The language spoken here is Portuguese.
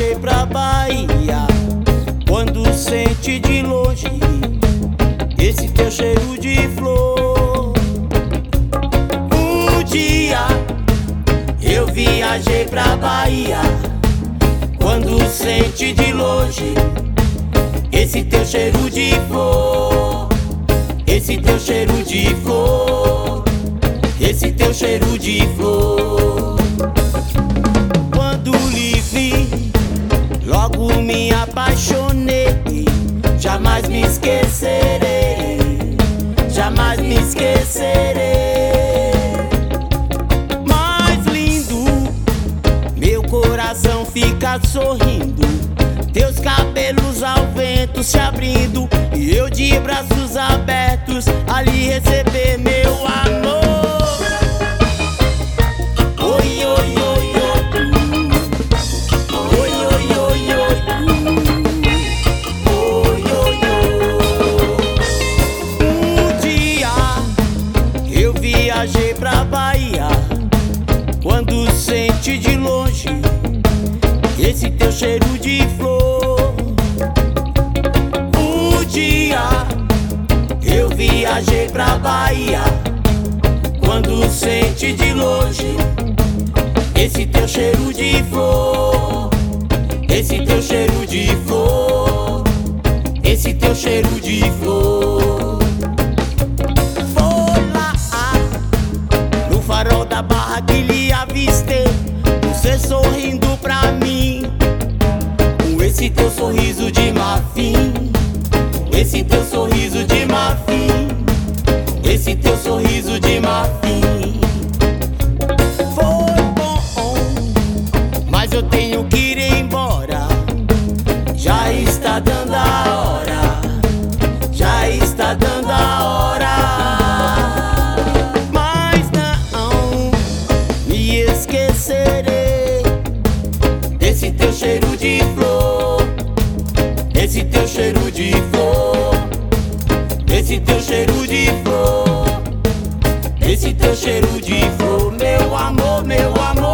viajei pra Bahia, quando sente de longe esse teu cheiro de flor. Um dia eu viajei pra Bahia, quando sente de longe esse teu cheiro de flor, esse teu cheiro de flor, esse teu cheiro de flor. Quando lhe vi, logo me apaixonei, jamais me esquecerei, jamais me esquecerei. Mais lindo, meu coração fica sorrindo, teus cabelos ao vento se abrindo, e eu de braços abertos ali receber meu amor. Oi, oi, oi, oi, oi, oi, oi, oi, oi, oi. Um dia eu viajei pra Bahia, quando sente de longe esse teu cheiro de flor. Um dia eu viajei pra Bahia, quando sente de longe esse teu cheiro de flor, esse teu cheiro de flor, esse teu cheiro de flor. Foi lá no farol da Barra que lhe avistei, você sorrindo pra mim, com esse teu sorriso de marfim, esse teu sorriso de marfim, esse teu sorriso de marfim. Foi bom, mas eu tenho que ir embora, já está dando a hora, já está dando a hora. Mas não me esquecerei desse teu cheiro de flor, esse teu cheiro de flor, esse teu cheiro de flor, esse teu cheiro de flor, meu amor, meu amor.